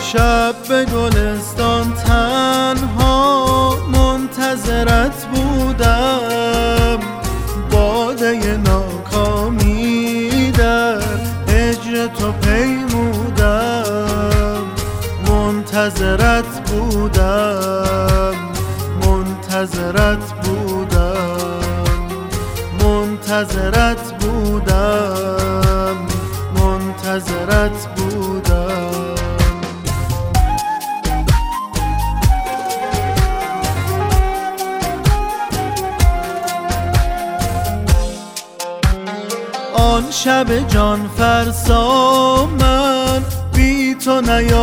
شب به گلستان تنها منتظرت بودم، باده ناکامی در هجر تو پیمودم. منتظرت بودم، منتظرت بودم، منتظرت بودم، منتظرت بودم. آن شب جان فرسا من بی تو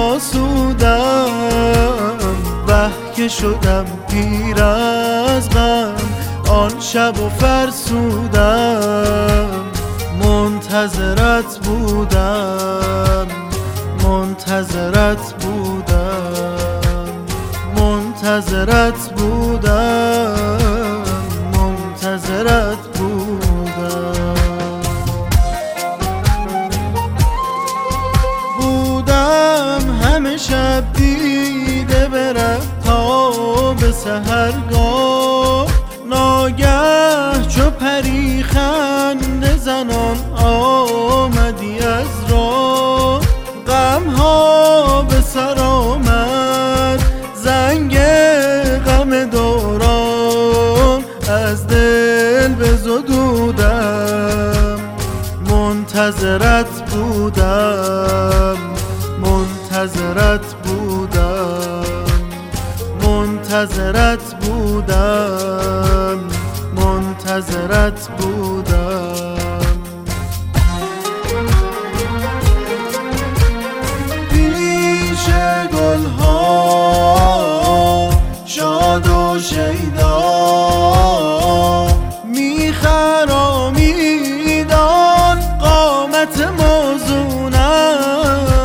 نیاسودم، وه که شدم پیر از غم آن شب و فرسودم. منتظرت بودم، منتظرت بودم، منتظرت بودم، منتظرت بودم. همه شب دیده برم تا به سحرگاه، ناگه چو پری خنده زنان آمدی از راه. غمها به سر آمد زنگ غم دوران، از دل بزدودم. منتظرت بودم، منتظرت بودم، منتظرت بودم، منتظرت بودم. پیش گلها شاد و شیدا میخرامیدان قامت موزونم.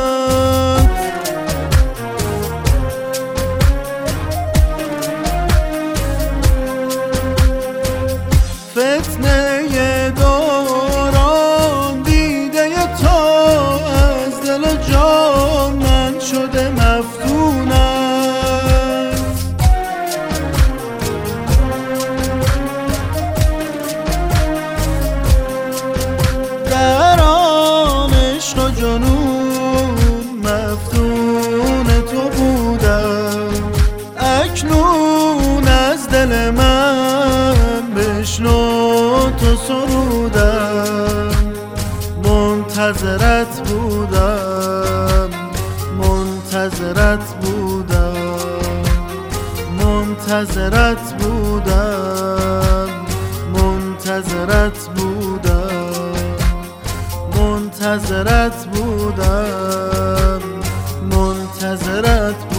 فتنه دوران دیده تو از دل و جان من شده مفتون است. در آن عشق و جنون مفتون تو بودم، اکنون از دل من بشنو تو سرودم. منتظرت بودم، منتظرت بودم، منتظرت بودم، منتظرت بودم، منتظرت بودم، منتظرت